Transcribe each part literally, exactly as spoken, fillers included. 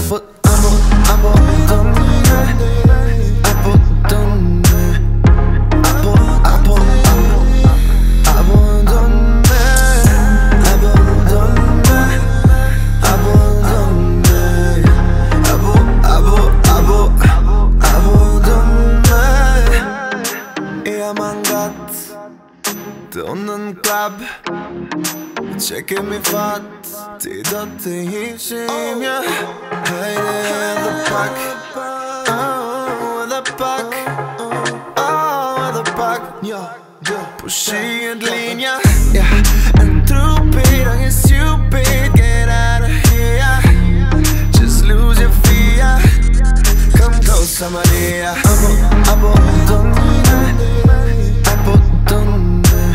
Në klab që kemi fat, ti do të ishim ja. Hajde edhe pak, oh, edhe pak, oh, edhe pak, ja. Po shihet linja, yeah. And stupid, I get stupid, get out of here. Just lose your fear, come closer, Maria. Abo, abo, donne, abo, donne.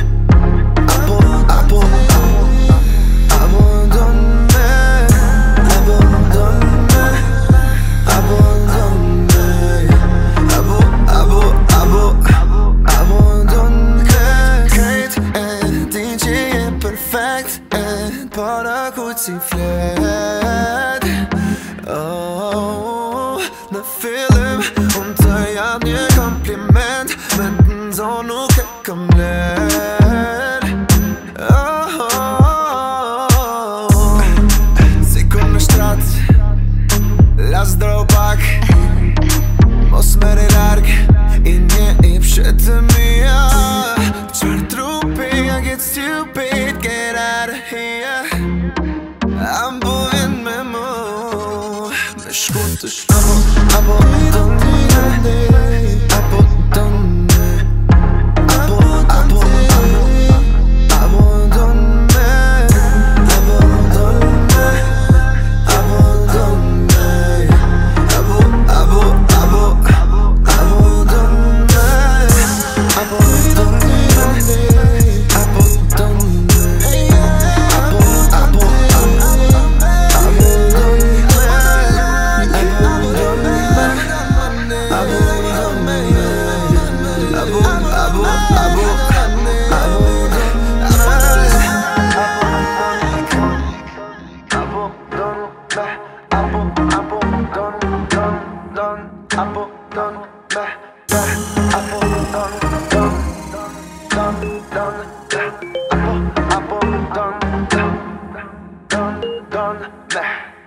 Para ku ti flet, oh, në fillim unë të jap një kompliment, me të nxon nuk e kam let, oh, oh, oh. Si kur në shtrat, las dro pak, mos mere larg, i një i pshet të mija. Qër trupi, I get stupid, get out of here. I'm bujën me mu, me shkut të shkut. Abo, abo, donne, abo, donne, abo, abo, abo, donne, abo, donne, abo, donne, abo, abo, abo, abo, donne, abo, donne, abo, donne. Done, done, done, done, done, done.